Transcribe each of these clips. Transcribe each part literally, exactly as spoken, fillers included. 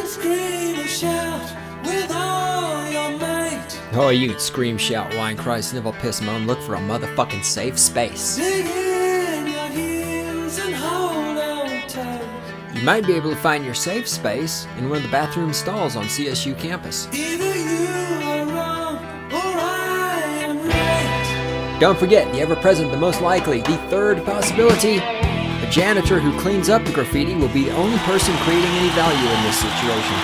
can scream and shout with all your might. Oh, you can scream, shout, whine, cry, snivel, piss, moan, look for a motherfucking safe space. Dig in your heels and hold on tight. You might be able to find your safe space in one of the bathroom stalls on C S U campus. Either you are wrong or I am right. Don't forget, the ever-present, the most likely, the third possibility. The janitor who cleans up the graffiti will be the only person creating any value in this situation.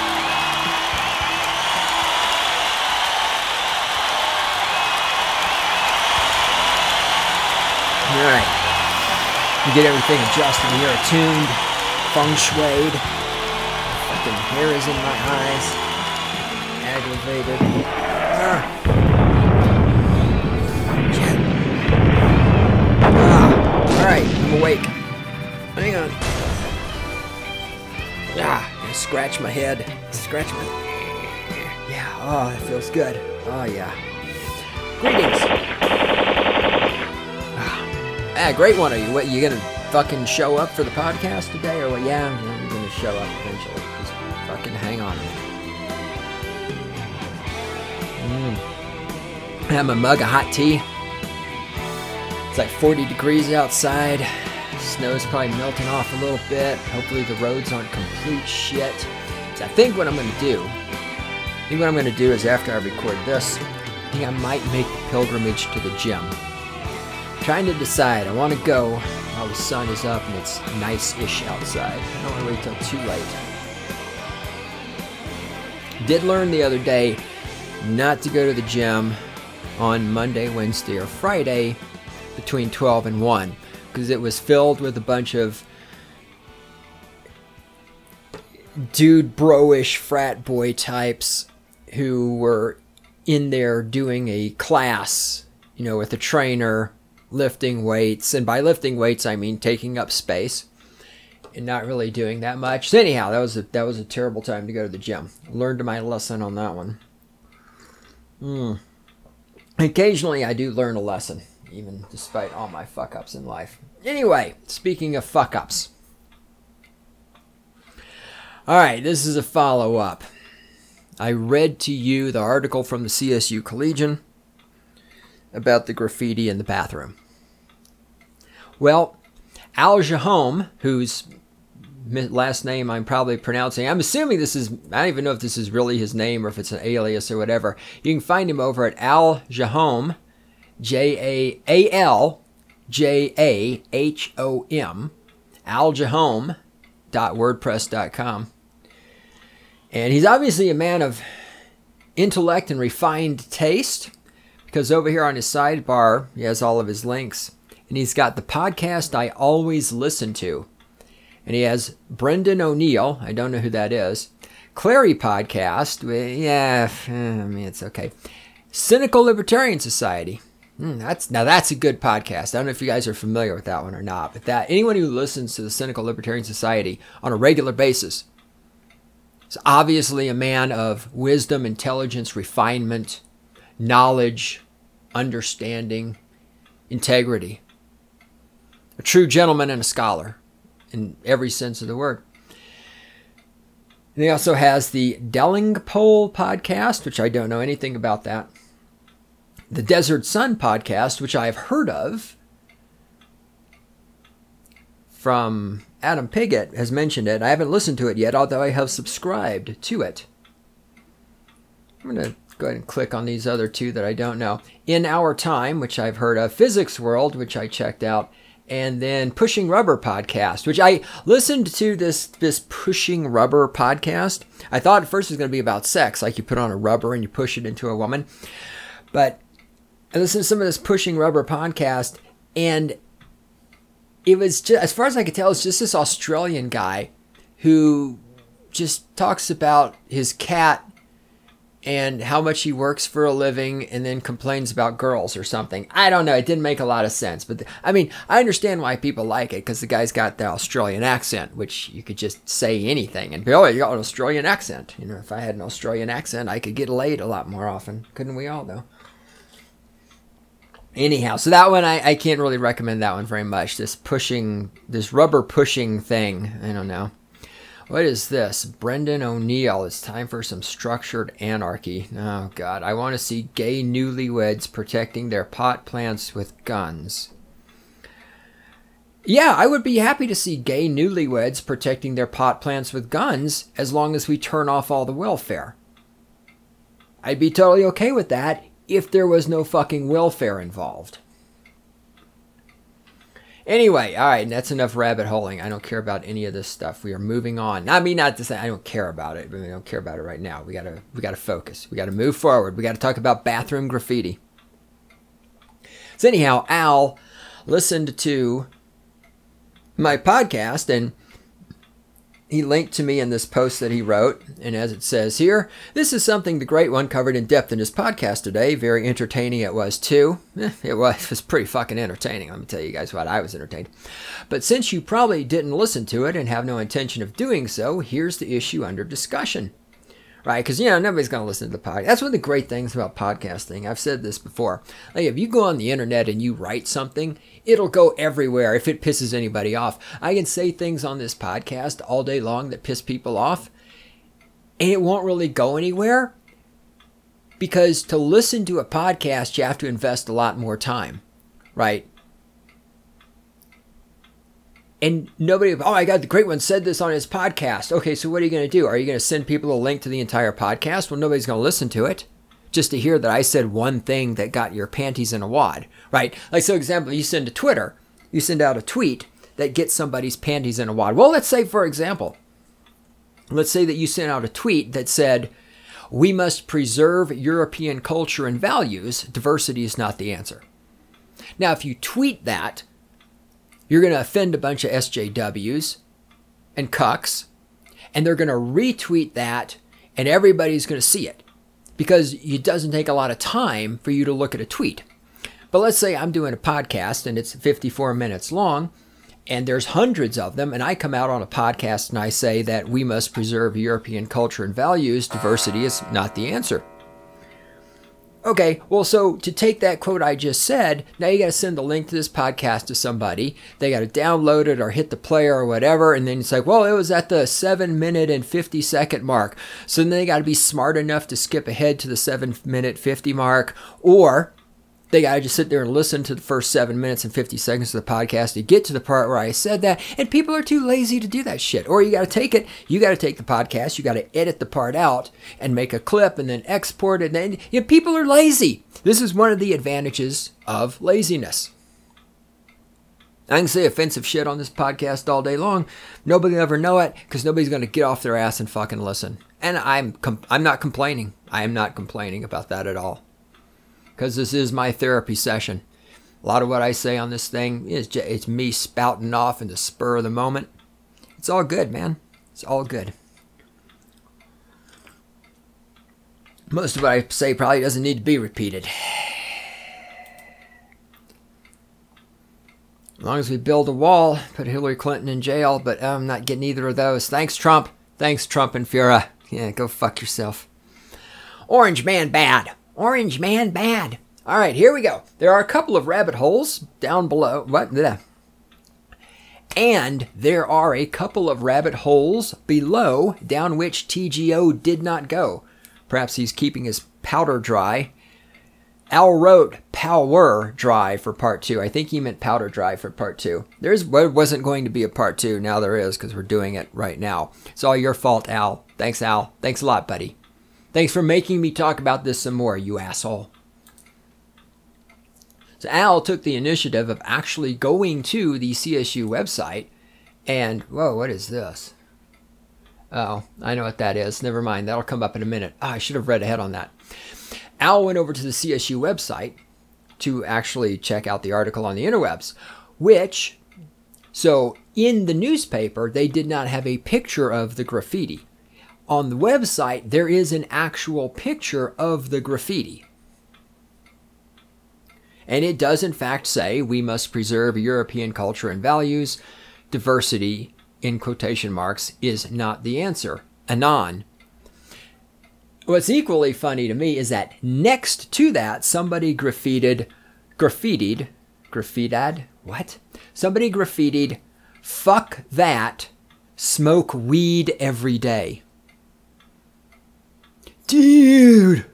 Alright. You get everything adjusted, you're attuned, feng shuied. Fucking hair is in my eyes. Aggravated. Ah. Shit. Ah. Alright, I'm awake. Hang on. Ah, I scratch my head. Scratch my... Yeah, oh, that feels good. Oh, yeah. Greetings. Ah, great one. Are you what, you gonna fucking show up for the podcast today or what? Yeah, I'm gonna show up eventually. Just fucking hang on. Mm. I have my mug of hot tea. It's like forty degrees outside. Snow's probably melting off a little bit. Hopefully the roads aren't complete shit. So I think what I'm gonna do, I think what I'm gonna do is after I record this, I think I might make the pilgrimage to the gym. Trying to decide. I want to go while the sun is up and it's nice-ish outside. I don't want to wait till too late. Did learn the other day not to go to the gym on Monday, Wednesday, or Friday between twelve and one because it was filled with a bunch of dude bro-ish frat boy types who were in there doing a class, you know, with a trainer, lifting weights, and by lifting weights I mean taking up space and not really doing that much. So anyhow, that was a that was a terrible time to go to the gym. Learned my lesson on that one. Mm. Occasionally I do learn a lesson, even despite all my fuck ups in life. Anyway, speaking of fuck ups. All right, this is a follow up. I read to you the article from the C S U Collegian about the graffiti in the bathroom. Well, Al Jahome, whose last name I'm probably pronouncing, I'm assuming this is, I don't even know if this is really his name or if it's an alias or whatever. You can find him over at Al Jahome, J A A L J A H O M, al jahome dot wordpress dot com. And he's obviously a man of intellect and refined taste, because over here on his sidebar, he has all of his links. And he's got the podcast I always listen to. And he has Brendan O'Neill. I don't know who that is. Clary podcast. Yeah, I mean, it's okay. Cynical Libertarian Society. Mm, that's now that's a good podcast. I don't know if you guys are familiar with that one or not. But that anyone who listens to the Cynical Libertarian Society on a regular basis is obviously a man of wisdom, intelligence, refinement, knowledge, understanding, integrity. A true gentleman and a scholar in every sense of the word. And he also has the Dellingpole podcast, which I don't know anything about that. The Desert Sun podcast, which I've heard of from Adam Piggott, has mentioned it. I haven't listened to it yet, although I have subscribed to it. I'm going to go ahead and click on these other two that I don't know. In Our Time, which I've heard of. Physics World, which I checked out. And then Pushing Rubber podcast, which I listened to this this Pushing Rubber podcast. I thought at first it was going to be about sex, like you put on a rubber and you push it into a woman. But I listened to some of this Pushing Rubber podcast, and it was just, as far as I could tell, it's just this Australian guy who just talks about his cat and how much he works for a living and then complains about girls or something. I don't know. It didn't make a lot of sense. But, the, I mean, I understand why people like it because the guy's got the Australian accent, which you could just say anything and be, oh, you got an Australian accent. You know, if I had an Australian accent, I could get laid a lot more often. Couldn't we all, though? Anyhow, so that one, I, I can't really recommend that one very much. This pushing, this rubber pushing thing. I don't know. What is this? Brendan O'Neill. It's time for some structured anarchy. Oh, God. I want to see gay newlyweds protecting their pot plants with guns. Yeah, I would be happy to see gay newlyweds protecting their pot plants with guns as long as we turn off all the welfare. I'd be totally okay with that if there was no fucking welfare involved. Anyway, all right, that's enough rabbit holing. I don't care about any of this stuff. We are moving on. I mean, not to say I don't care about it, but I don't care about it right now. We gotta, we gotta focus. We gotta move forward. We gotta talk about bathroom graffiti. So anyhow, Al listened to my podcast and he linked to me in this post that he wrote, and as it says here, this is something the Great One covered in depth in his podcast today. Very entertaining it was, too. Eh, it was, it was pretty fucking entertaining. Let me tell you guys what, I was entertained. But since you probably didn't listen to it and have no intention of doing so, here's the issue under discussion. Right? Because, you know, nobody's going to listen to the podcast. That's one of the great things about podcasting. I've said this before. Like, if you go on the internet and you write something, it'll go everywhere if it pisses anybody off. I can say things on this podcast all day long that piss people off, and it won't really go anywhere. Because to listen to a podcast, you have to invest a lot more time. Right? And nobody, oh my God, the Great One said this on his podcast. Okay, so what are you going to do? Are you going to send people a link to the entire podcast? Well, nobody's going to listen to it just to hear that I said one thing that got your panties in a wad, right? Like, so example, you send to Twitter, you send out a tweet that gets somebody's panties in a wad. Well, let's say, for example, let's say that you sent out a tweet that said, we must preserve European culture and values. Diversity is not the answer. Now, if you tweet that, you're going to offend a bunch of S J Ws and cucks, and they're going to retweet that, and everybody's going to see it because it doesn't take a lot of time for you to look at a tweet. But let's say I'm doing a podcast, and it's fifty-four minutes long, and there's hundreds of them, and I come out on a podcast and I say that we must preserve European culture and values. Diversity is not the answer. Okay, well, so to take that quote I just said, now you got to send the link to this podcast to somebody. They got to download it or hit the player or whatever. And then it's like, well, it was at the seven minute and fifty second mark. So then they got to be smart enough to skip ahead to the seven minute fifty mark, or they got to just sit there and listen to the first seven minutes and fifty seconds of the podcast to get to the part where I said that. And people are too lazy to do that shit. Or you got to take it, you got to take the podcast, you got to edit the part out and make a clip and then export it. And then you know, people are lazy. This is one of the advantages of laziness. I can say offensive shit on this podcast all day long. Nobody will ever know it because nobody's going to get off their ass and fucking listen. And I'm com- I'm not complaining. I am not complaining about that at all. Because this is my therapy session. A lot of what I say on this thing is just, it's me spouting off in the spur of the moment. It's all good, man. It's all good. Most of what I say probably doesn't need to be repeated. As long as we build a wall, put Hillary Clinton in jail, but I'm not getting either of those. Thanks, Trump. Thanks, Trump and Fuhrer. Yeah, go fuck yourself. Orange man bad. Orange man bad. All right, here we go. There are a couple of rabbit holes down below. What? Bleh. And there are a couple of rabbit holes below down which T G O did not go. Perhaps he's keeping his powder dry. Al wrote power dry for part two. I think he meant powder dry for part two. There wasn't going to be a part two. Now there is because we're doing it right now. It's all your fault, Al. Thanks, Al. Thanks a lot, buddy. Thanks for making me talk about this some more, you asshole. So Al took the initiative of actually going to the C S U website and, whoa, what is this? Oh, I know what that is. Never mind. That'll come up in a minute. Oh, I should have read ahead on that. Al went over to the C S U website to actually check out the article on the interwebs, which, so in the newspaper, they did not have a picture of the graffiti. On the website, there is an actual picture of the graffiti. And it does, in fact, say, we must preserve European culture and values. Diversity, in quotation marks, is not the answer. Anon. What's equally funny to me is that next to that, somebody graffitied, graffitied, graffitied, what? Somebody graffitied, fuck that, smoke weed every day. Dude!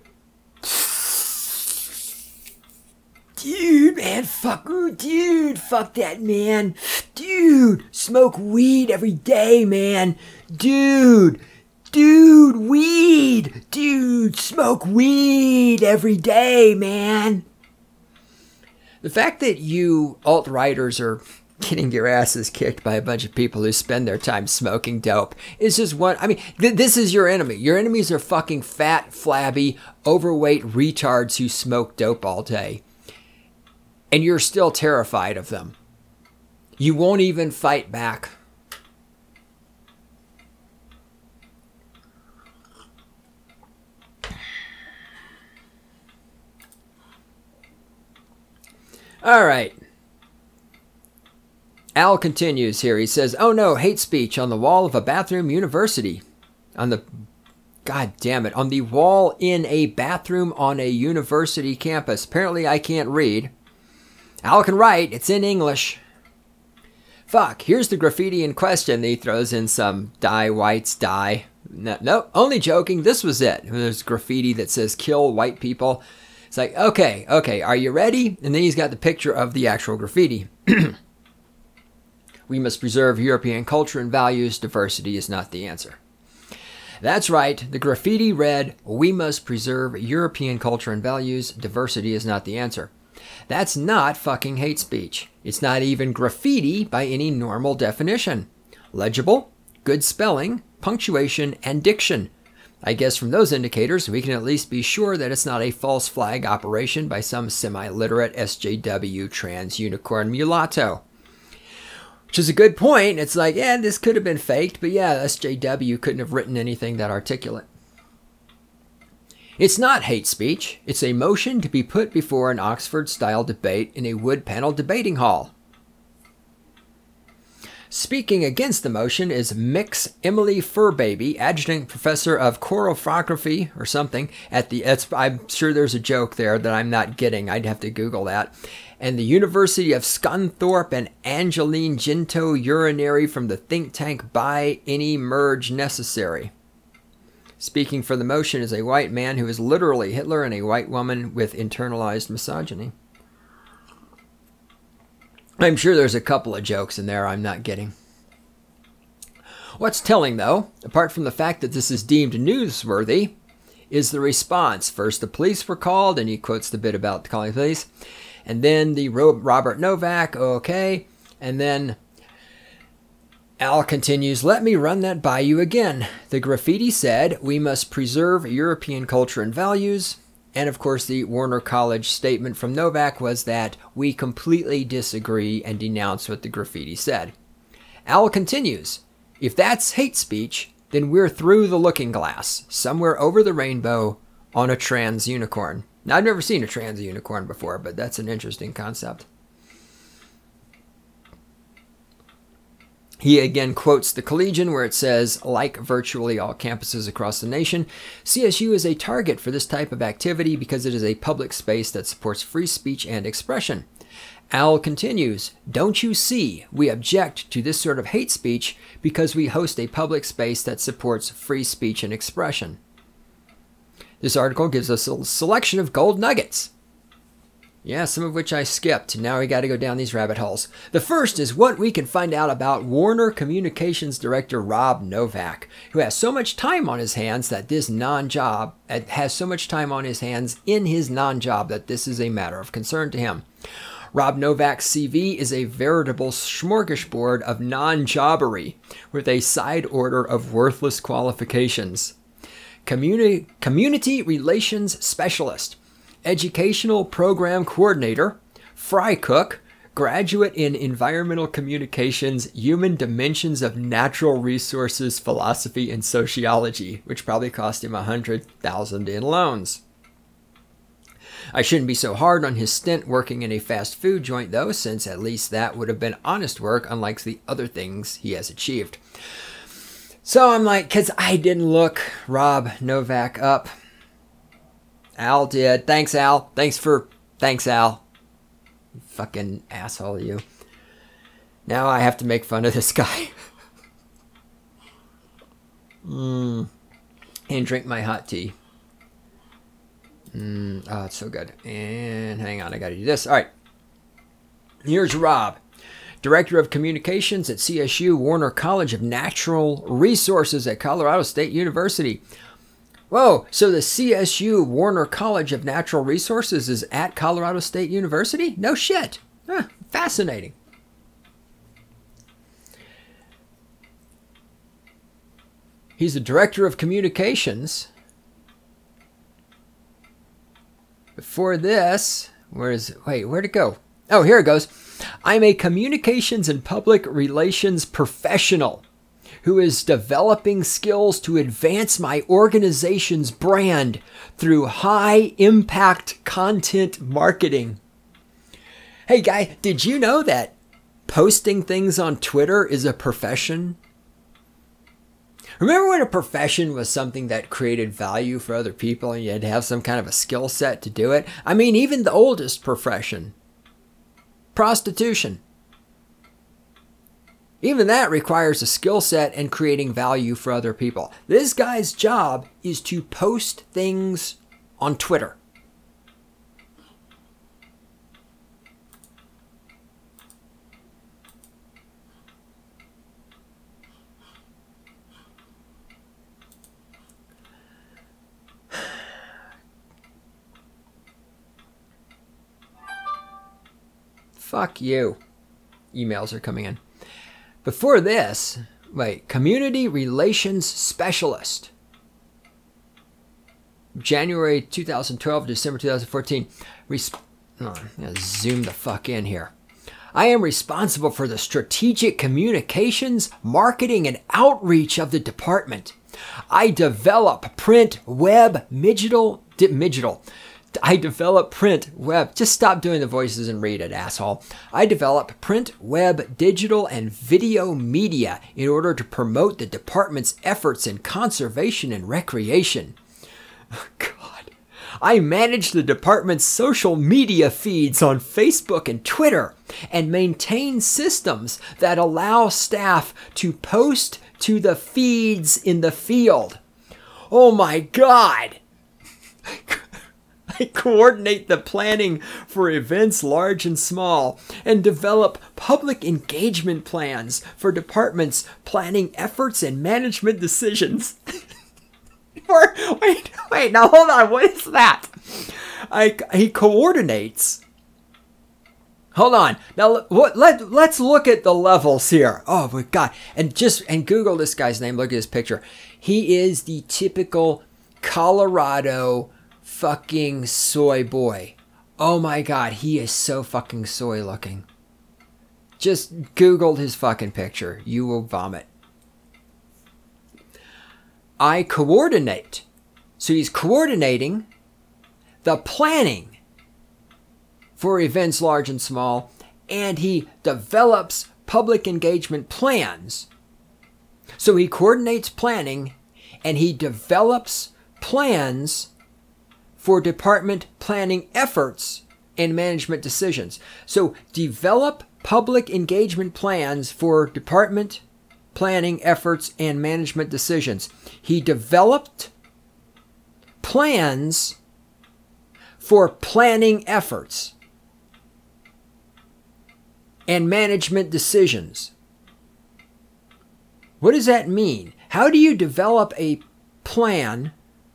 Dude, man, fuck, ooh, dude, fuck that, man. Dude, smoke weed every day, man. Dude, dude, weed. Dude, smoke weed every day, man. The fact that you alt-righters are getting your asses kicked by a bunch of people who spend their time smoking dope is just one. I mean, th- this is your enemy. Your enemies are fucking fat, flabby, overweight retards who smoke dope all day. And you're still terrified of them. You won't even fight back. All right. Al continues here. He says, oh no, hate speech on the wall of a bathroom university. On the, god damn it, on the wall in a bathroom on a university campus. Apparently I can't read. Al can write. It's in English. Fuck, here's the graffiti in question. He throws in some die whites die. No, no, only joking. This was it. There's graffiti that says kill white people. It's like, okay, okay, are you ready? And then he's got the picture of the actual graffiti. We must preserve European culture and values. Diversity is not the answer. That's right. The graffiti read, we must preserve European culture and values. Diversity is not the answer. That's not fucking hate speech. It's not even graffiti by any normal definition. Legible, good spelling, punctuation, and diction. I guess from those indicators, we can at least be sure that it's not a false flag operation by some semi-literate S J W trans unicorn mulatto. Which is a good point. It's like, yeah, this could have been faked, but yeah, S J W couldn't have written anything that articulate. It's not hate speech. It's a motion to be put before an Oxford-style debate in a wood panel debating hall. Speaking against the motion is Mix Emily Furbaby, adjunct professor of choreography or something at the, it's, I'm sure there's a joke there that I'm not getting. I'd have to Google that. And the University of Scunthorpe, and Angeline Ginto, urinary from the think tank By Any Merge Necessary. Speaking for the motion is a white man who is literally Hitler and a white woman with internalized misogyny. I'm sure there's a couple of jokes in there I'm not getting. What's telling, though, apart from the fact that this is deemed newsworthy, is the response. First, the police were called, and he quotes the bit about calling the police. And then the Robert Novak, okay. And then Al continues, let me run that by you again. The graffiti said, we must preserve European culture and values. And of course, the Warner College statement from Novak was that we completely disagree and denounce what the graffiti said. Al continues, if that's hate speech, then we're through the looking glass, somewhere over the rainbow on a trans unicorn. Now, I've never seen a trans unicorn before, but that's an interesting concept. He again quotes the Collegian where it says, like virtually all campuses across the nation, C S U is a target for this type of activity because it is a public space that supports free speech and expression. Al continues, don't you see, we object to this sort of hate speech because we host a public space that supports free speech and expression. This article gives us a selection of gold nuggets. Yeah, some of which I skipped. Now we got to go down these rabbit holes. The first is what we can find out about Warner Communications Director Rob Novak, who has so much time on his hands that this non-job, has so much time on his hands in his non-job that this is a matter of concern to him. Rob Novak's C V is a veritable smorgasbord of non-jobbery, with a side order of worthless qualifications. Communi- Community Relations Specialist, Educational Program Coordinator, Fry Cook, Graduate in Environmental Communications, Human Dimensions of Natural Resources, Philosophy, and Sociology, which probably cost him one hundred thousand dollars in loans. I shouldn't be so hard on his stint working in a fast food joint, though, since at least that would have been honest work, unlike the other things he has achieved. So I'm like, because I didn't look Rob Novak up. Al did. Thanks, Al. Thanks for... Thanks, Al. You fucking asshole, you. Now I have to make fun of this guy. Mm. And drink my hot tea. Mm. Oh, it's so good. And hang on, I got to do this. All right. Here's Rob, Director of Communications at C S U Warner College of Natural Resources at Colorado State University. Whoa, so the C S U Warner College of Natural Resources is at Colorado State University? No shit. Huh, fascinating. He's the Director of Communications. Before this, where is it? Wait, where'd it go? Oh, here it goes. I'm a communications and public relations professional who is developing skills to advance my organization's brand through high impact content marketing. Hey guy, did you know that posting things on Twitter is a profession? Remember when a profession was something that created value for other people and you had to have some kind of a skill set to do it? I mean, even the oldest profession, prostitution. Even that requires a skill set and creating value for other people. This guy's job is to post things on Twitter. Fuck you. Emails are coming in. Before this, wait, Community Relations Specialist. January two thousand twelve, December two thousand fourteen. Res- oh, I'm going to zoom the fuck in here. I am responsible for the strategic communications, marketing, and outreach of the department. I develop print, web, digital, di- digital. I develop print, web. Just stop doing the voices and read it, asshole. I develop print, web, digital, and video media in order to promote the department's efforts in conservation and recreation. Oh, God. I manage the department's social media feeds on Facebook and Twitter and maintain systems that allow staff to post to the feeds in the field. Oh my God. I coordinate the planning for events large and small and develop public engagement plans for departments' planning efforts and management decisions. For, wait, wait, now hold on. What is that? I, he coordinates. Hold on. Now what, let, let's look at the levels here. Oh my God. And just, and Google this guy's name. Look at his picture. He is the typical Colorado fucking soy boy. Oh my God, he is so fucking soy looking. Just Googled his fucking picture. You will vomit. I coordinate. So he's coordinating the planning for events large and small, and he develops public engagement plans. So he coordinates planning and he develops plans for department planning efforts and management decisions. So develop public engagement plans for department planning efforts and management decisions. He developed plans for planning efforts and management decisions. What does that mean? How do you develop a plan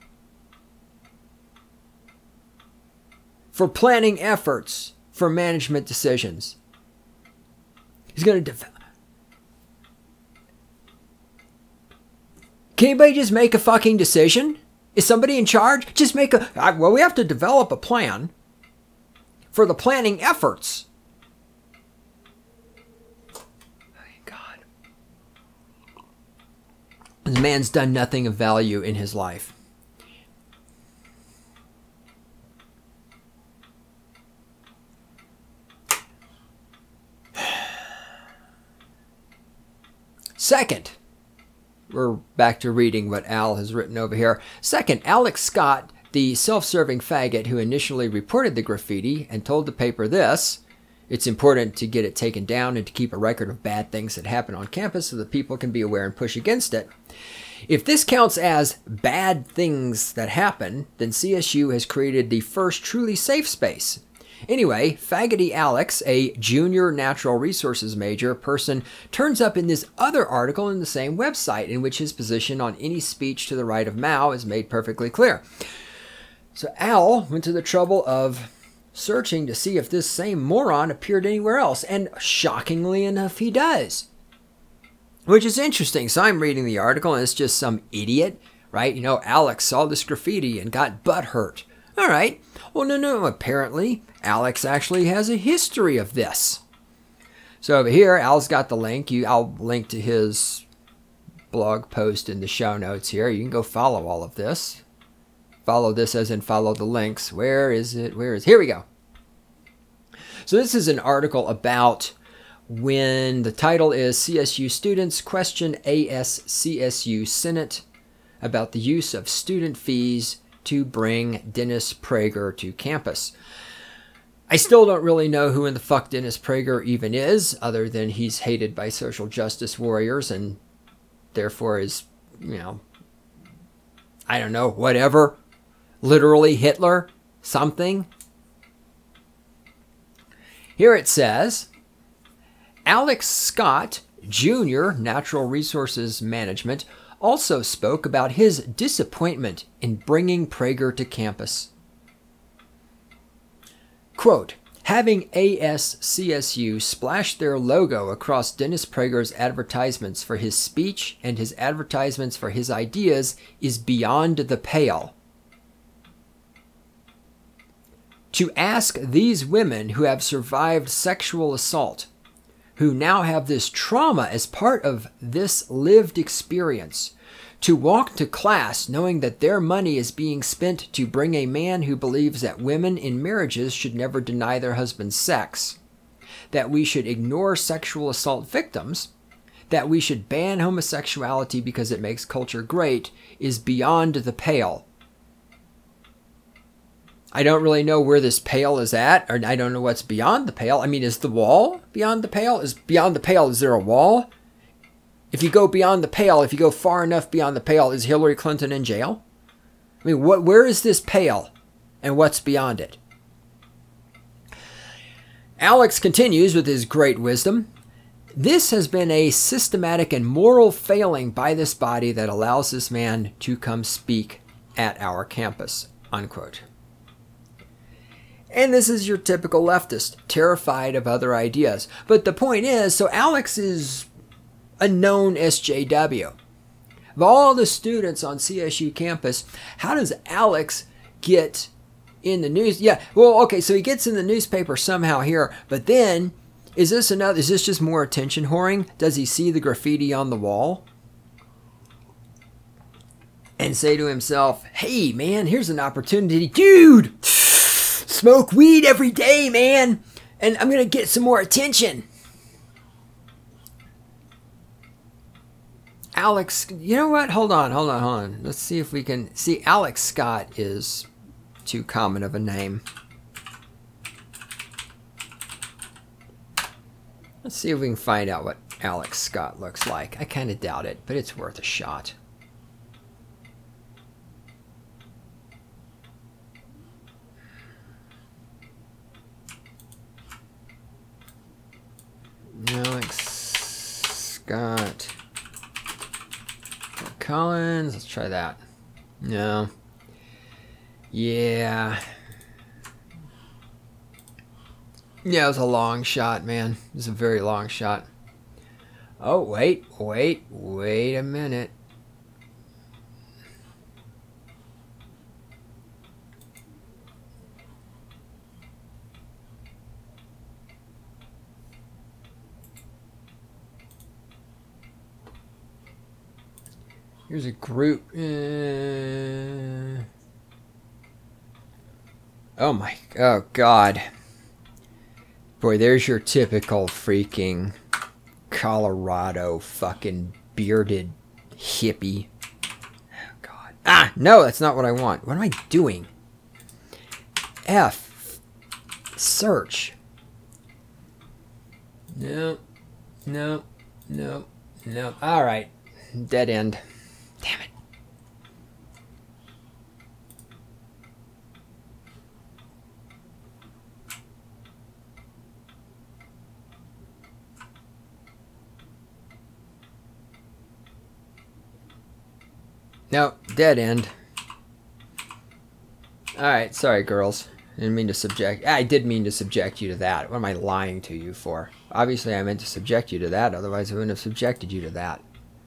for planning efforts for management decisions? He's going to develop. Can anybody just make a fucking decision? Is somebody in charge? Just make a... Well, we have to develop a plan for the planning efforts. Thank God. This man's done nothing of value in his life. Second, we're back to reading what Al has written over here. Second, Alex Scott, the self-serving faggot who initially reported the graffiti and told the paper this: it's important to get it taken down and to keep a record of bad things that happen on campus so that people can be aware and push against it. If this counts as bad things that happen, then C S U has created the first truly safe space. Anyway, Faggoty Alex, a junior natural resources major person, turns up in this other article in the same website, in which his position on any speech to the right of Mao is made perfectly clear. So Al went to the trouble of searching to see if this same moron appeared anywhere else, and shockingly enough, he does. Which is interesting. So I'm reading the article, and it's just some idiot, right? You know, Alex saw this graffiti and got butthurt. All right. Well, no, no. Apparently, Alex actually has a history of this. So over here, Al's got the link. You, I'll link to his blog post in the show notes here. You can go follow all of this. Follow this as in follow the links. Where is it? Where is it? Here we go. So this is an article about when the title is C S U Students Question A S C S U Senate about the use of student fees to bring Dennis Prager to campus. I still don't really know who in the fuck Dennis Prager even is, other than he's hated by social justice warriors and therefore is, you know, I don't know, whatever. Literally Hitler, something. Here it says, Alex Scott, Junior Natural Resources Management, also spoke about his disappointment in bringing Prager to campus. Quote, having A S C S U splash their logo across Dennis Prager's advertisements for his speech and his advertisements for his ideas is beyond the pale. To ask these women who have survived sexual assault, who now have this trauma as part of this lived experience, to walk to class knowing that their money is being spent to bring a man who believes that women in marriages should never deny their husbands sex, that we should ignore sexual assault victims, that we should ban homosexuality because it makes culture great, is beyond the pale. I don't really know where this pale is at, or I don't know what's beyond the pale. I mean, is the wall beyond the pale? Is beyond the pale, is there a wall? If you go beyond the pale, if you go far enough beyond the pale, is Hillary Clinton in jail? I mean, what? Where is this pale, and what's beyond it? Alex continues with his great wisdom. This has been a systematic and moral failing by this body that allows this man to come speak at our campus, unquote. And this is your typical leftist, terrified of other ideas. But the point is, so Alex is a known S J W. Of all the students on C S U campus, how does Alex get in the news? Yeah, well, okay, so he gets in the newspaper somehow here, but then, is this another, is this just more attention whoring? Does he see the graffiti on the wall and say to himself, hey, man, here's an opportunity. Dude! Smoke weed every day, man, and I'm going to get some more attention. Alex, you know what? Hold on, hold on, hold on. Let's see if we can... See, Alex Scott is too common of a name. Let's see if we can find out what Alex Scott looks like. I kind of doubt it, but it's worth a shot. Alex Scott Collins. Let's try that. No. Yeah. Yeah, it was a long shot, man. It was a very long shot. Oh, wait, wait, wait a minute. Here's a group. Uh, oh my, oh God. Boy, there's your typical freaking Colorado fucking bearded hippie. Oh God. Ah, no, that's not what I want. What am I doing? F. Search. No, no, no, no. All right. Dead end. Damn it. No, dead end. Alright, sorry girls. I didn't mean to subject... I did mean to subject you to that. What am I lying to you for? Obviously I meant to subject you to that, otherwise I wouldn't have subjected you to that.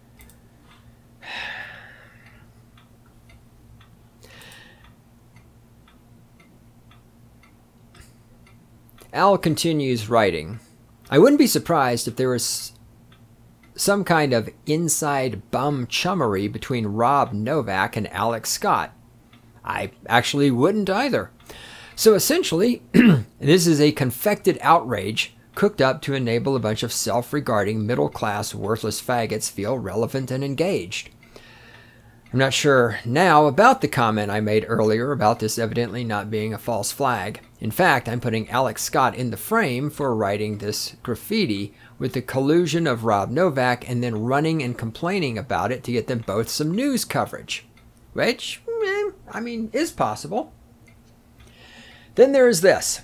Al continues writing. I wouldn't be surprised if there was some kind of inside bum chummery between Rob Novak and Alex Scott. I actually wouldn't either. So essentially, this is a confected outrage cooked up to enable a bunch of self-regarding, middle-class, worthless faggots feel relevant and engaged. I'm not sure now about the comment I made earlier about this evidently not being a false flag. In fact, I'm putting Alex Scott in the frame for writing this graffiti with the collusion of Rob Novak and then running and complaining about it to get them both some news coverage. Which, eh, I mean, is possible. Then there is this.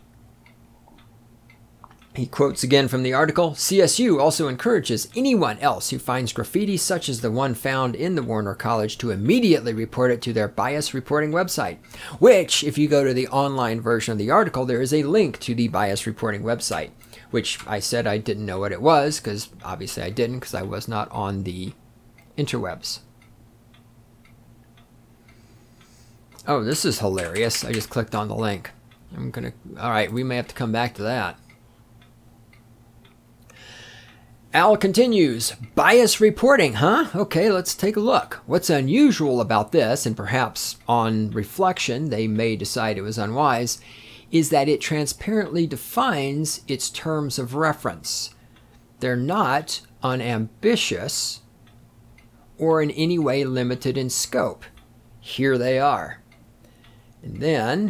He quotes again from the article, C S U also encourages anyone else who finds graffiti such as the one found in the Warner College to immediately report it to their bias reporting website, which, if you go to the online version of the article, there is a link to the bias reporting website, which I said I didn't know what it was, because obviously I didn't, because I was not on the interwebs. Oh, this is hilarious. I just clicked on the link. I'm gonna... Alright, we may have to come back to that. Al continues, bias reporting, huh? Okay, let's take a look. What's unusual about this, and perhaps on reflection they may decide it was unwise, is that it transparently defines its terms of reference. They're not unambitious or in any way limited in scope. Here they are. And then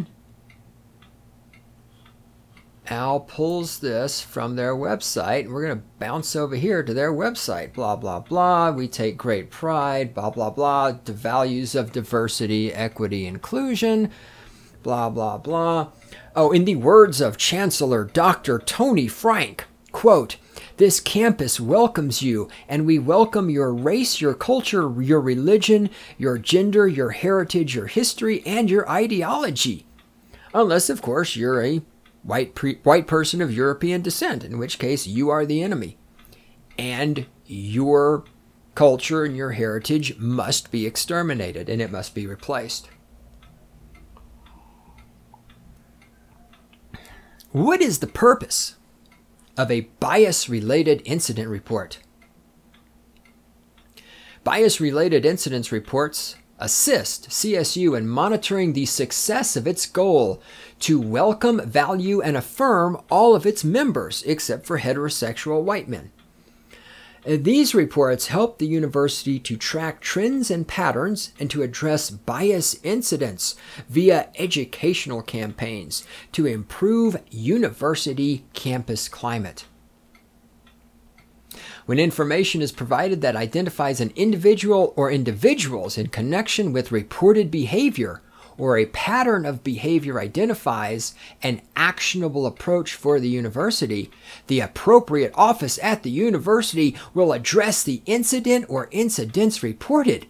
Al pulls this from their website, and we're going to bounce over here to their website. Blah, blah, blah. We take great pride. Blah, blah, blah. The values of diversity, equity, inclusion. Blah, blah, blah. Oh, in the words of Chancellor Doctor Tony Frank, quote, "This campus welcomes you, and we welcome your race, your culture, your religion, your gender, your heritage, your history, and your ideology. Unless, of course, you're a white pre- white person of European descent, in which case you are the enemy. And your culture and your heritage must be exterminated, and it must be replaced." What is the purpose of a bias-related incident report? Bias-related incidents reports assist C S U in monitoring the success of its goal to welcome, value, and affirm all of its members, except for heterosexual white men. These reports help the university to track trends and patterns and to address bias incidents via educational campaigns to improve university campus climate. When information is provided that identifies an individual or individuals in connection with reported behavior, or a pattern of behavior identifies an actionable approach for the university, the appropriate office at the university will address the incident or incidents reported.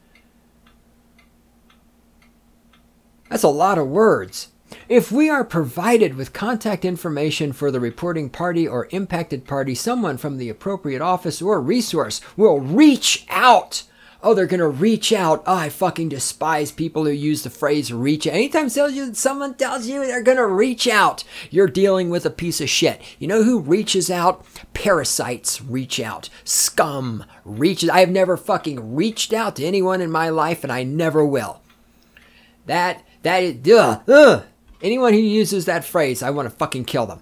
That's a lot of words. If we are provided with contact information for the reporting party or impacted party, someone from the appropriate office or resource will reach out. Oh, they're going to reach out. Oh, I fucking despise people who use the phrase reach out. Anytime someone tells you they're going to reach out, you're dealing with a piece of shit. You know who reaches out? Parasites reach out. Scum reaches. I have never fucking reached out to anyone in my life, and I never will. That, that is, ugh, ugh. Anyone who uses that phrase, I want to fucking kill them.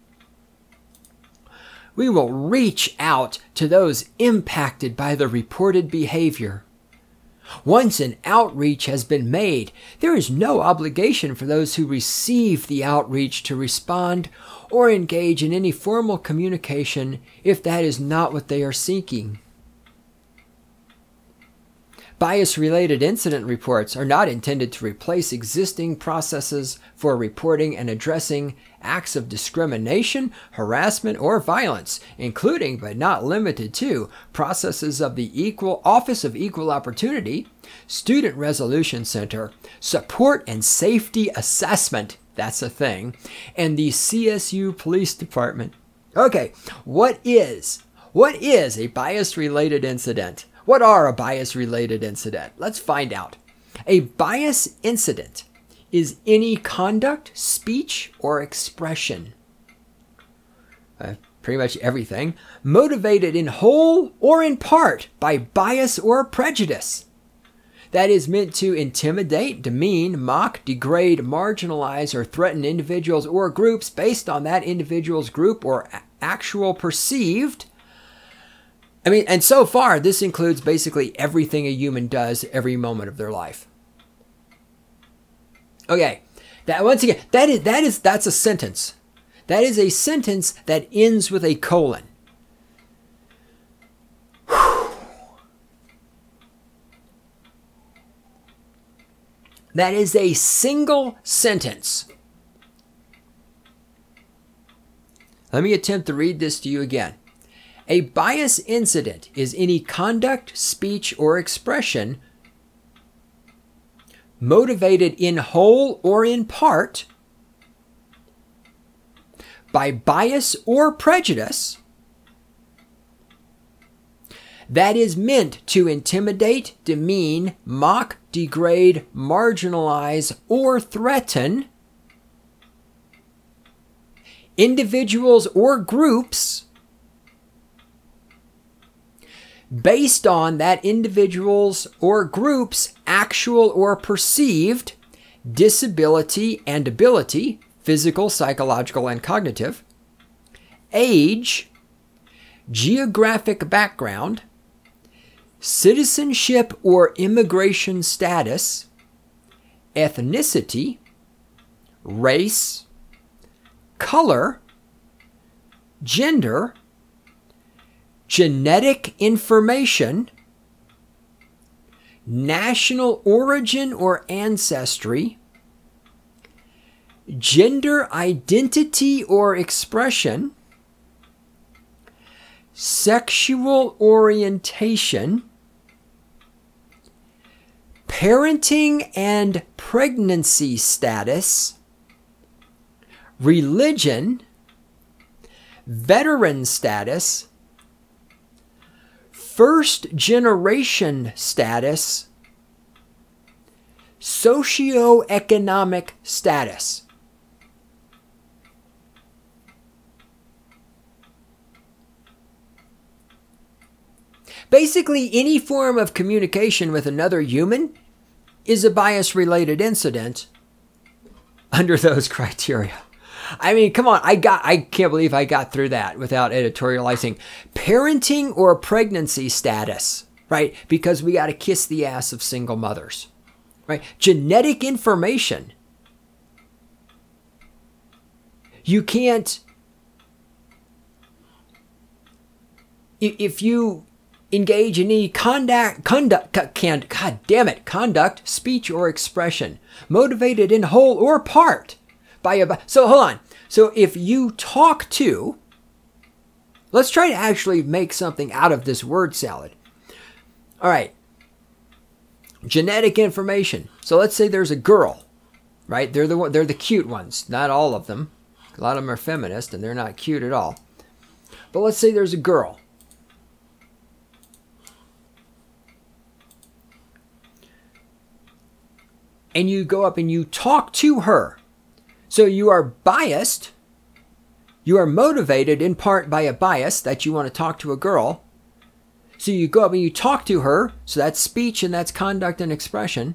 We will reach out to those impacted by the reported behavior. Once an outreach has been made, there is no obligation for those who receive the outreach to respond or engage in any formal communication if that is not what they are seeking. Bias-related incident reports are not intended to replace existing processes for reporting and addressing acts of discrimination, harassment, or violence, including but not limited to processes of the Equal Office of Equal Opportunity, Student Resolution Center, Support and Safety Assessment, that's a thing, and the C S U Police Department. Okay, what is, what is a bias-related incident? What are a bias-related incident? Let's find out. A bias incident is any conduct, speech, or expression, uh, pretty much everything, motivated in whole or in part by bias or prejudice, that is meant to intimidate, demean, mock, degrade, marginalize, or threaten individuals or groups based on that individual's group or actual perceived. I mean, and so far, this includes basically everything a human does every moment of their life. Okay, that once again, that is that is that's a sentence. That is a sentence that ends with a colon. Whew. That is a single sentence. Let me attempt to read this to you again. A bias incident is any conduct, speech, or expression motivated in whole or in part by bias or prejudice that is meant to intimidate, demean, mock, degrade, marginalize, or threaten individuals or groups based on that individual's or group's actual or perceived disability and ability, physical, psychological, and cognitive, age, geographic background, citizenship or immigration status, ethnicity, race, color, gender, genetic information, national origin or ancestry, gender identity or expression, sexual orientation, parenting and pregnancy status, religion, veteran status, first generation status, socioeconomic status. Basically, any form of communication with another human is a bias-related incident under those criteria. I mean, come on, I got I can't believe I got through that without editorializing. Parenting or pregnancy status, right? Because we got to kiss the ass of single mothers, right? Genetic information. You can't, if you engage in any conduct, conduct, can, God damn it, conduct, speech, or expression motivated in whole or part by a, so hold on. So if you talk to, let's try to actually make something out of this word salad. All right. Genetic information. So let's say there's a girl, right? They're the one, they're the cute ones. Not all of them. A lot of them are feminist and they're not cute at all. But let's say there's a girl. And you go up and you talk to her. So you are biased, you are motivated in part by a bias that you want to talk to a girl. So you go up and you talk to her, so that's speech and that's conduct and expression.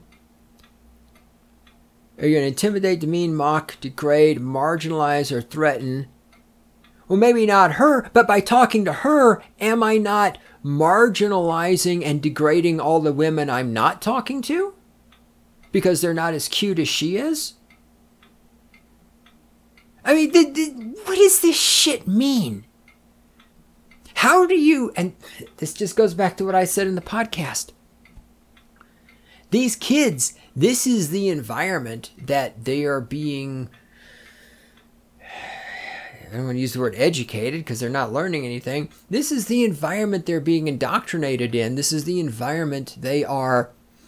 Are you going to intimidate, demean, mock, degrade, marginalize, or threaten? Well, maybe not her, but by talking to her, am I not marginalizing and degrading all the women I'm not talking to? Because they're not as cute as she is? I mean, the, the, what does this shit mean? How do you, and this just goes back to what I said in the podcast. These kids, this is the environment that they are being, I don't want to use the word educated because they're not learning anything. This is the environment they're being indoctrinated in. This is the environment they are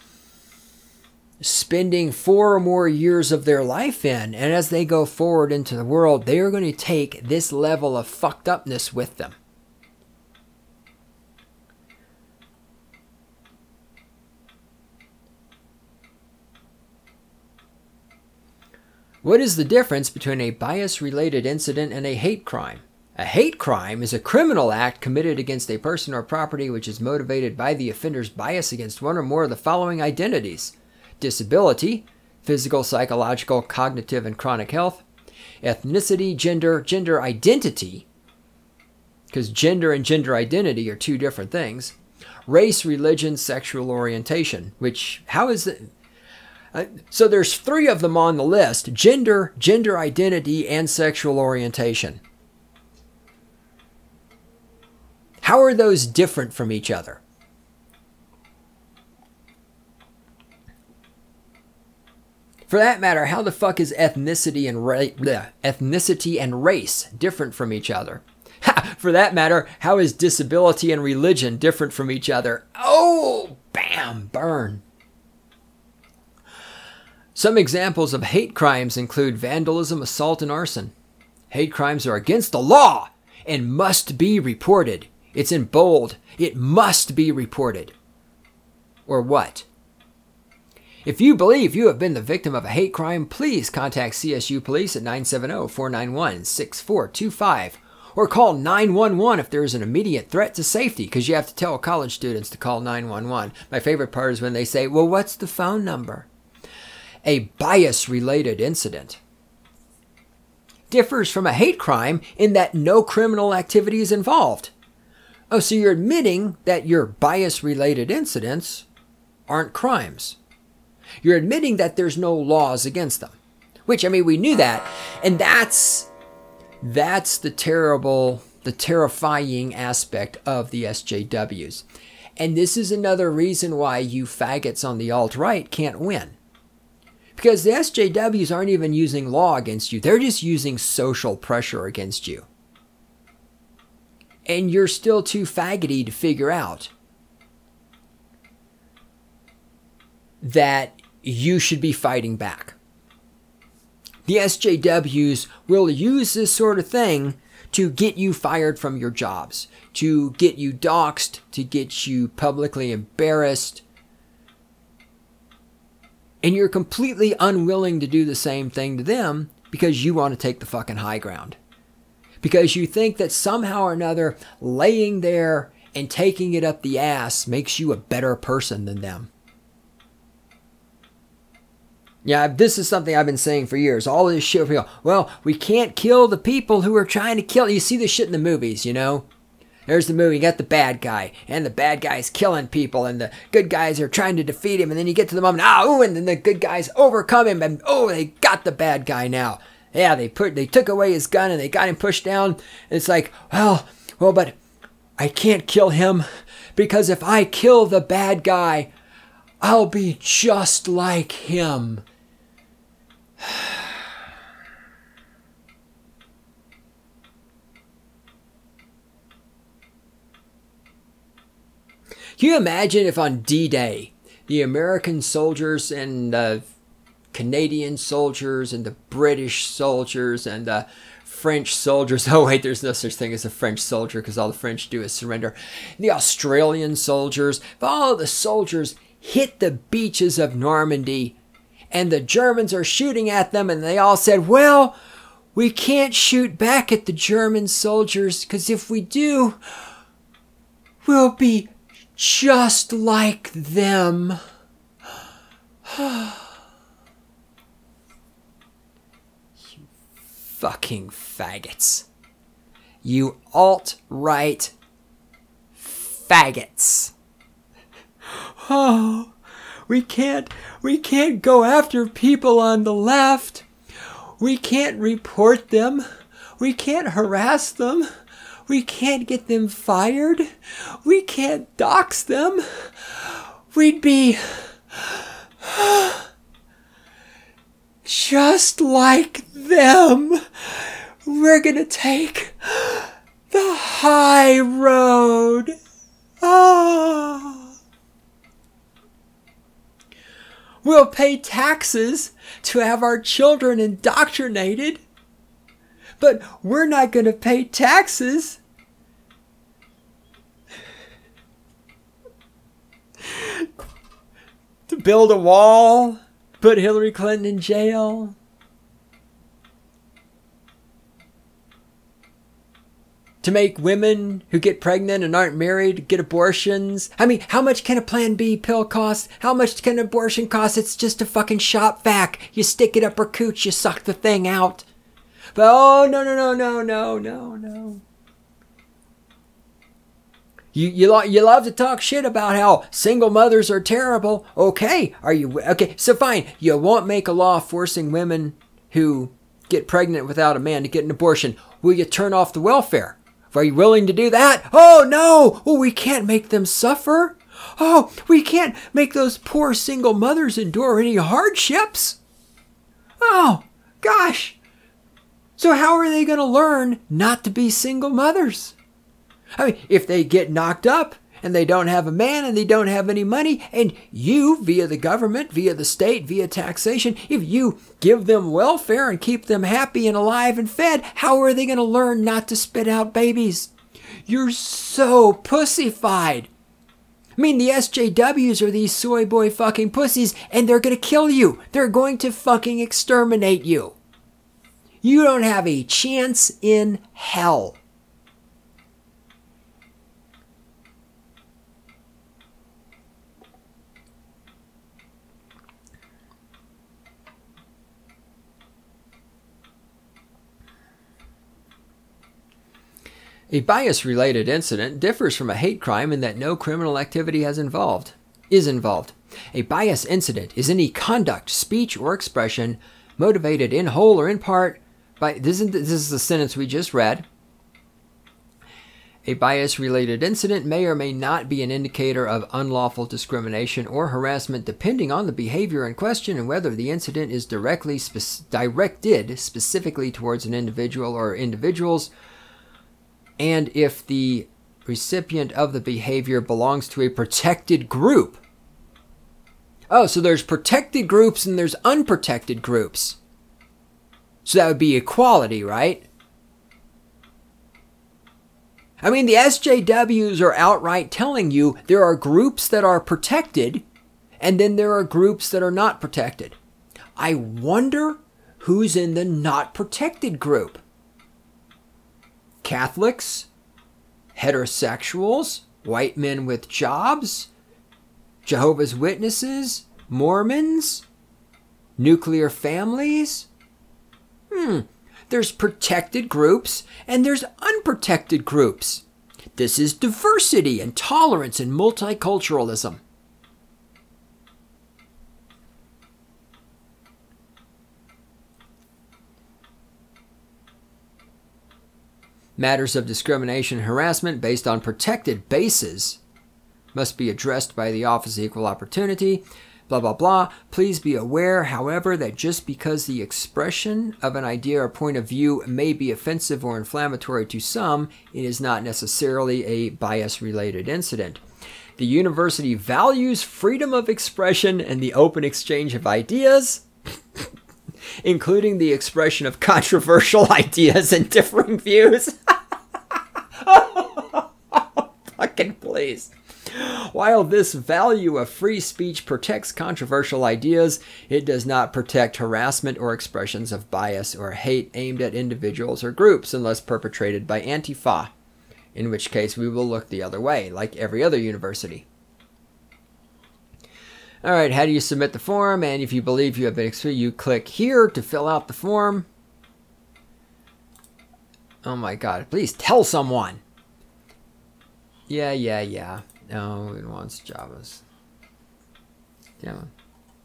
spending four or more years of their life in. And as they go forward into the world, they are going to take this level of fucked upness with them. What is the difference between a bias-related incident and a hate crime? A hate crime is a criminal act committed against a person or property which is motivated by the offender's bias against one or more of the following identities: disability, physical, psychological, cognitive, and chronic health; ethnicity, gender, gender identity, because gender and gender identity are two different things; race, religion, sexual orientation, which, how is it? Uh, so there's three of them on the list: gender, gender identity, and sexual orientation. How are those different from each other? For that matter, how the fuck is ethnicity and ra- bleh, ethnicity and race different from each other? Ha! For that matter, how is disability and religion different from each other? Oh, bam, burn. Some examples of hate crimes include vandalism, assault, and arson. Hate crimes are against the law and must be reported. It's in bold. It must be reported. Or what? If you believe you have been the victim of a hate crime, please contact C S U Police at nine seven zero, four nine one, six four two five or call nine one one if there is an immediate threat to safety, because you have to tell college students to call nine one one. My favorite part is when they say, well, what's the phone number? A bias-related incident differs from a hate crime in that no criminal activity is involved. Oh, so you're admitting that your bias-related incidents aren't crimes. You're admitting that there's no laws against them. Which, I mean, we knew that. And that's that's the terrible, the terrifying aspect of the S J Ws. And this is another reason why you faggots on the alt-right can't win. Because the S J Ws aren't even using law against you. They're just using social pressure against you. And you're still too faggoty to figure out that you should be fighting back. The S J Ws will use this sort of thing to get you fired from your jobs, to get you doxxed, to get you publicly embarrassed. And you're completely unwilling to do the same thing to them because you want to take the fucking high ground. Because you think that somehow or another laying there and taking it up the ass makes you a better person than them. Yeah, this is something I've been saying for years. All this shit, people, well, we can't kill the people who are trying to kill. You see this shit in the movies, you know? There's the movie, you got the bad guy, and the bad guy's killing people, and the good guys are trying to defeat him, and then you get to the moment, oh, and then the good guys overcome him, and oh, they got the bad guy now. Yeah, they put, they took away his gun, and they got him pushed down, and it's like, well, well, but I can't kill him, because if I kill the bad guy, I'll be just like him. Can you imagine if on D-Day, the American soldiers and the Canadian soldiers and the British soldiers and the French soldiers, oh wait, there's no such thing as a French soldier because all the French do is surrender. The Australian soldiers, if all the soldiers hit the beaches of Normandy and the Germans are shooting at them and they all said, well, we can't shoot back at the German soldiers because if we do, we'll be just like them. You fucking faggots. You alt-right faggots. Oh, we can't, we can't go after people on the left. We can't report them. We can't harass them. We can't get them fired. We can't dox them. We'd be, Just like them, we're gonna take the high road. Ah. We'll pay taxes to have our children indoctrinated, but we're not gonna pay taxes to build a wall, put Hillary Clinton in jail. To make women who get pregnant and aren't married get abortions. I mean, how much can a Plan B pill cost? How much can an abortion cost? It's just a fucking shop vac. You stick it up her cooch, you suck the thing out. But oh, no, no, no, no, no, no, no. You, you, lo- you love to talk shit about how single mothers are terrible. Okay, are you... Okay, so fine. You won't make a law forcing women who get pregnant without a man to get an abortion. Will you turn off the welfare? Are you willing to do that? Oh, no. Oh, we can't make them suffer. Oh, we can't make those poor single mothers endure any hardships. Oh, gosh. So how are they going to learn not to be single mothers? I mean, if they get knocked up and they don't have a man and they don't have any money, and you, via the government, via the state, via taxation, if you give them welfare and keep them happy and alive and fed, how are they going to learn not to spit out babies? You're so pussified. I mean, the S J Ws are these soy boy fucking pussies, and they're going to kill you. They're going to fucking exterminate you. You don't have a chance in hell. A bias-related incident differs from a hate crime in that no criminal activity has involved, is involved. A bias incident is any conduct, speech, or expression motivated in whole or in part by... This is, this is the sentence we just read. A bias-related incident may or may not be an indicator of unlawful discrimination or harassment depending on the behavior in question and whether the incident is directly spe- directed specifically towards an individual or individuals, and if the recipient of the behavior belongs to a protected group. Oh, so there's protected groups and there's unprotected groups. So that would be equality, right? I mean, the S J Ws are outright telling you there are groups that are protected and then there are groups that are not protected. I wonder who's in the not protected group. Catholics, heterosexuals, white men with jobs, Jehovah's Witnesses, Mormons, nuclear families. Hmm, there's protected groups and there's unprotected groups. This is diversity and tolerance and multiculturalism. Matters of discrimination and harassment based on protected bases must be addressed by the Office of Equal Opportunity, blah, blah, blah. Please be aware, however, that just because the expression of an idea or point of view may be offensive or inflammatory to some, it is not necessarily a bias-related incident. The university values freedom of expression and the open exchange of ideas, including the expression of controversial ideas and differing views. Fucking please. While this value of free speech protects controversial ideas, it does not protect harassment or expressions of bias or hate aimed at individuals or groups unless perpetrated by Antifa, in which case we will look the other way, like every other university. All right, how do you submit the form? And if you believe you have been excluded, you click here to fill out the form. Oh my God, please tell someone. Yeah, yeah, yeah. No, it wants Javas. Come on.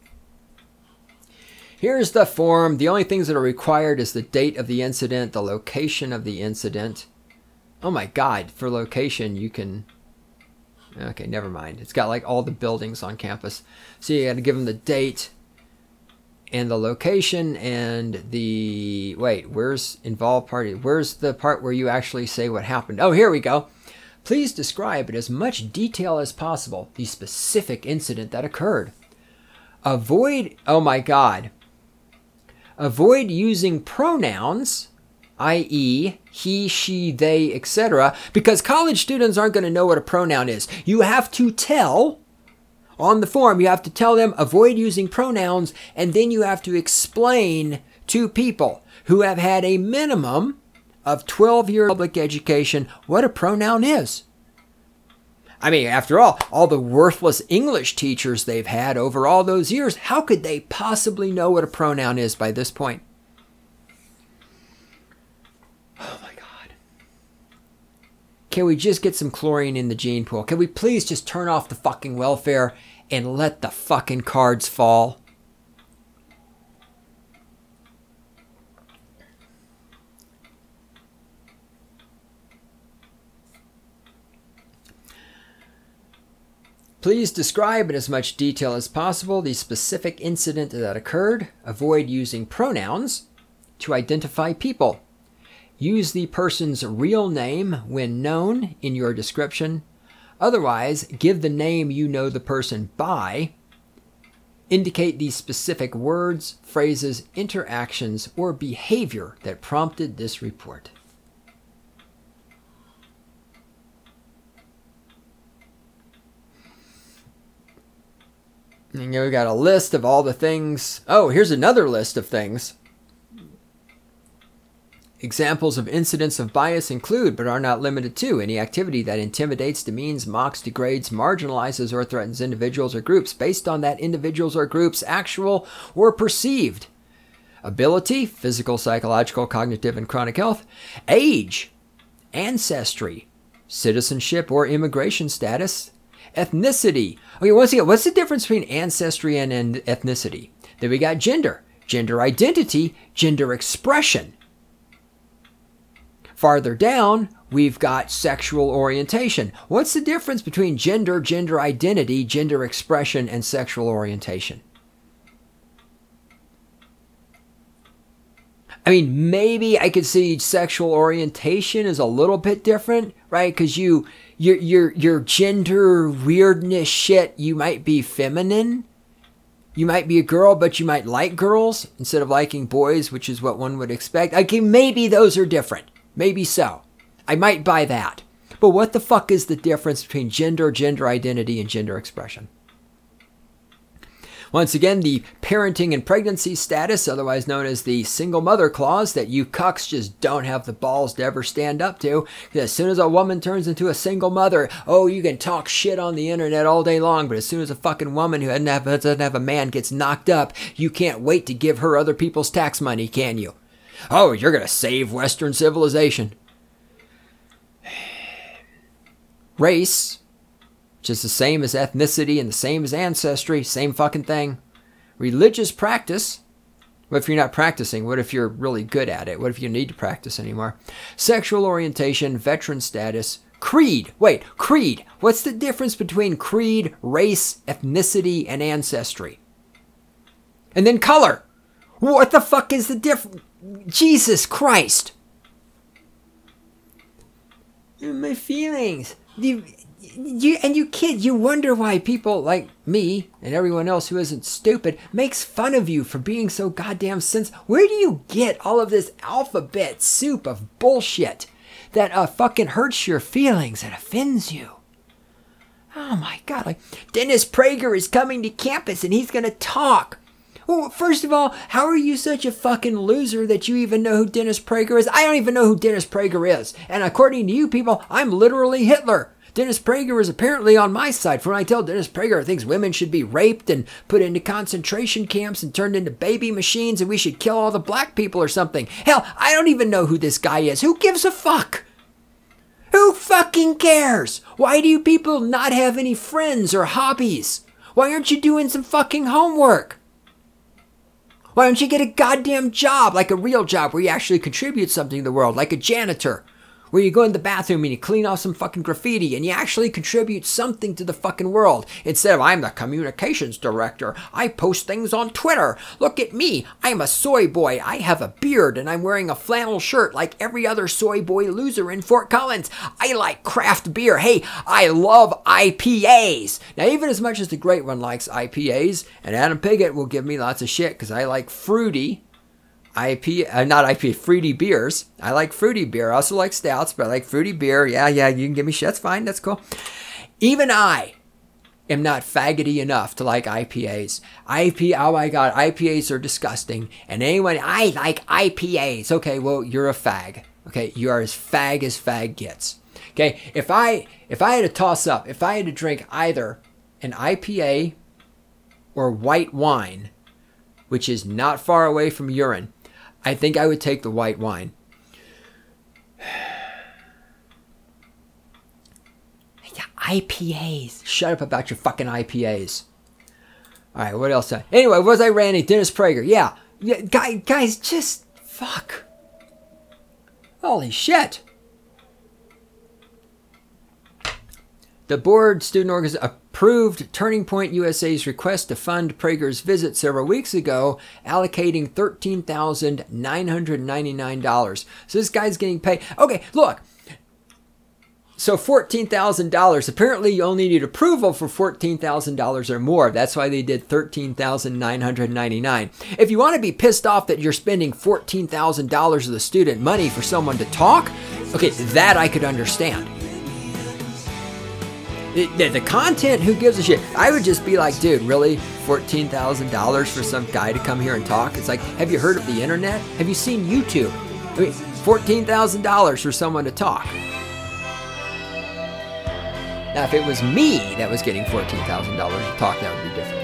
Here's the form. The only things that are required is the date of the incident, the location of the incident. Oh my God, for location, you can Okay, never mind. It's got like all the buildings on campus. So you got to give them the date and the location and the... Wait, where's involved party? Where's the part where you actually say what happened? Oh, here we go. Please describe in as much detail as possible the specific incident that occurred. Avoid... Oh my God. Avoid using pronouns, that is he, she, they, et cetera, because college students aren't going to know what a pronoun is. You have to tell, on the form, you have to tell them, avoid using pronouns, and then you have to explain to people who have had a minimum of twelve years public education what a pronoun is. I mean, after all, all the worthless English teachers they've had over all those years, how could they possibly know what a pronoun is by this point? Oh my God. Can we just get some chlorine in the gene pool? Can we please just turn off the fucking welfare and let the fucking cards fall? Please describe in as much detail as possible the specific incident that occurred. Avoid using pronouns to identify people. Use the person's real name when known in your description. Otherwise, give the name you know the person by. Indicate the specific words, phrases, interactions, or behavior that prompted this report. And we got a list of all the things. Oh, here's another list of things. Examples of incidents of bias include, but are not limited to, any activity that intimidates, demeans, mocks, degrades, marginalizes, or threatens individuals or groups based on that individual's or group's actual or perceived ability, physical, psychological, cognitive, and chronic health, age, ancestry, citizenship or immigration status, ethnicity. Okay, once again, what's the difference between ancestry and, and ethnicity? Then we got gender, gender identity, gender expression. Farther down, we've got sexual orientation. What's the difference between gender, gender identity, gender expression, and sexual orientation? I mean, maybe I could see sexual orientation is a little bit different, right? Because you, your, your, your gender weirdness shit, you might be feminine. You might be a girl, but you might like girls instead of liking boys, which is what one would expect. Okay, maybe those are different. Maybe so. I might buy that. But what the fuck is the difference between gender, gender identity, and gender expression? Once again, the parenting and pregnancy status, otherwise known as the single mother clause, that you cucks just don't have the balls to ever stand up to. As soon as a woman turns into a single mother, oh, you can talk shit on the internet all day long, but as soon as a fucking woman who doesn't have, doesn't have a man gets knocked up, you can't wait to give her other people's tax money, can you? Oh, you're going to save Western civilization. Race, which is the same as ethnicity and the same as ancestry, same fucking thing. Religious practice. What if you're not practicing? What if you're really good at it? What if you need to practice anymore? Sexual orientation, veteran status, creed. Wait, creed. What's the difference between creed, race, ethnicity, and ancestry? And then color. What the fuck is the difference? Jesus Christ. My feelings. You, you, and you kid, you wonder why people like me and everyone else who isn't stupid makes fun of you for being so goddamn sensitive. Where do you get all of this alphabet soup of bullshit that uh, fucking hurts your feelings and offends you? Oh my God, like Dennis Prager is coming to campus and he's going to talk. Well, first of all, how are you such a fucking loser that you even know who Dennis Prager is? I don't even know who Dennis Prager is. And according to you people, I'm literally Hitler. Dennis Prager is apparently on my side. From what I tell Dennis Prager, thinks women should be raped and put into concentration camps and turned into baby machines and we should kill all the black people or something. Hell, I don't even know who this guy is. Who gives a fuck? Who fucking cares? Why do you people not have any friends or hobbies? Why aren't you doing some fucking homework? Why don't you get a goddamn job, like a real job where you actually contribute something to the world, like a janitor? where you go in the bathroom and you clean off some fucking graffiti and you actually contribute something to the fucking world. Instead of, I'm the communications director, I post things on Twitter. Look at me, I'm a soy boy, I have a beard and I'm wearing a flannel shirt like every other soy boy loser in Fort Collins. I like craft beer. Hey, I love I P As. Now, even as much as the Great One likes I P As, and Adam Piggott will give me lots of shit because I like fruity I P, uh, not I P A, fruity beers. I like fruity beer. I also like stouts, but I like fruity beer. Yeah, yeah, you can give me shit. That's fine. That's cool. Even I am not faggoty enough to like I P As. I P, oh my God, I P As are disgusting. And anyone, I like I P As. Okay, well, you're a fag. Okay, you are as fag as fag gets. Okay, if I if I had to toss up, if I had to drink either an I P A or white wine, which is not far away from urine, I think I would take the white wine. Yeah, I P As. Shut up about your fucking I P As. All right, what else? Anyway, what was I ranting? Dennis Prager. Yeah, yeah, guy, guys, just fuck. Holy shit. The board student organization approved Turning Point U S A's request to fund Prager's visit several weeks ago, allocating thirteen thousand nine hundred ninety-nine dollars. So this guy's getting paid. Okay, look. So fourteen thousand dollars. Apparently you only need approval for fourteen thousand dollars or more. That's why they did thirteen thousand nine hundred ninety-nine dollars. If you want to be pissed off that you're spending fourteen thousand dollars of the student money for someone to talk, okay, that I could understand. The, the content, who gives a shit? I would just be like, dude, really? fourteen thousand dollars for some guy to come here and talk? It's like, have you heard of the internet? Have you seen YouTube? I mean, fourteen thousand dollars for someone to talk. Now, if it was me that was getting fourteen thousand dollars to talk, that would be different.